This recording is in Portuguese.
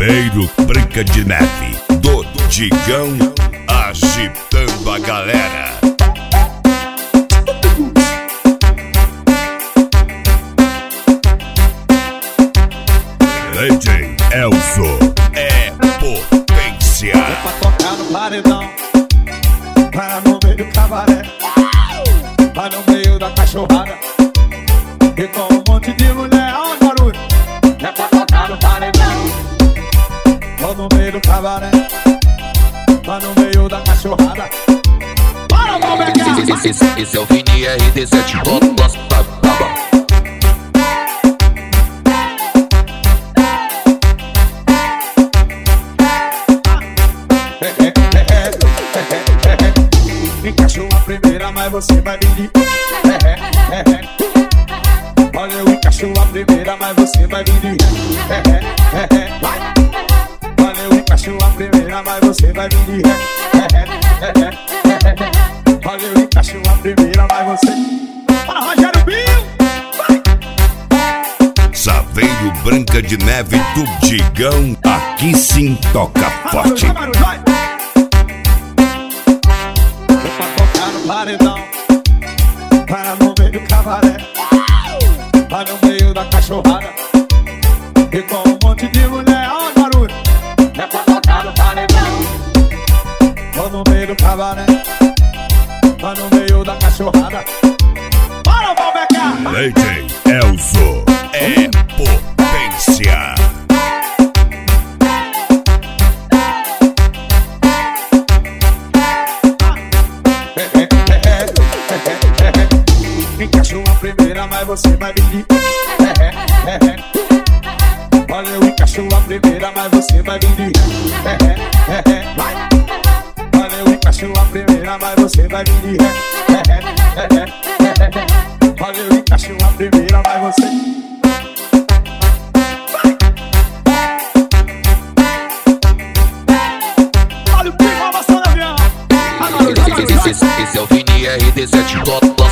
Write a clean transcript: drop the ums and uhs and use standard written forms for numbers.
Saveiro Branca de Neve, do Digão, agitando a galera. DJ Elzo é potência. É pra tocar no paredão, vai no meio do cabaré, vai no meio da cachorrada, e com um monte de mulher, olha o barulho. É pra tocar no paredão, vai no meio do cabaré, vai no meio da cachorrada. Para, Malbeca! Esse é o Vini RD7, gosta da baba. Encaixou a primeira, mas você vai vir. Olha, eu encaixou a primeira, mas você vai vir. Olha, eu encaixou a primeira, mas você vai vir. Olha, eu encaixou a primeira, mas você. Para, Rogério Binho! Saveiro Branca de Neve do Digão, aqui sim toca forte. Paredão, vai no meio do cabaré, vai no meio da cachorrada, e com um monte de mulher, olha o barulho. É pra tocar no paredão, vai no meio do cabaré, vai no meio da cachorrada. Para, Malbeca! DJ Elzo é potência. Encaixou a primeira, mas você vai vir. Olha, eu encaixou a primeira, mas você vai vir. Olha, eu encaixou a primeira, mas você vai vir. Olha, eu encaixou a primeira, mas você. Olha o pico, amassando avião. Esse é o Vini RD7,